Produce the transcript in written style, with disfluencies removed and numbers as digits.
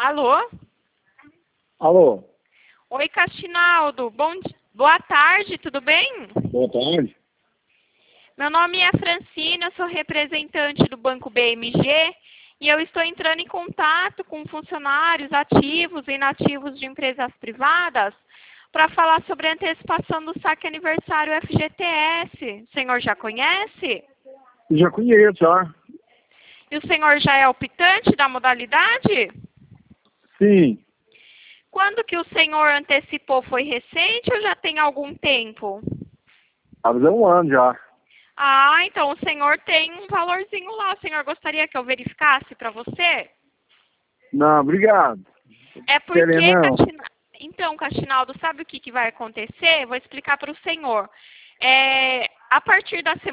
Alô? Alô? Oi, Castinaldo. Boa tarde, tudo bem? Boa tarde. Meu nome é Francina, eu sou representante do Banco BMG e eu estou entrando em contato com funcionários ativos e inativos de empresas privadas para falar sobre a antecipação do saque aniversário FGTS. O senhor já conhece? Já conheço, já. E o senhor já é optante da modalidade? Sim. Quando que o senhor antecipou? Foi recente ou já tem algum tempo? Há um ano já. Ah, então o senhor tem um valorzinho lá. O senhor gostaria que eu verificasse para você? Não, obrigado. É porque, Querendo não. Então, Castinaldo, sabe o que vai acontecer? Vou explicar para o senhor. A partir da semana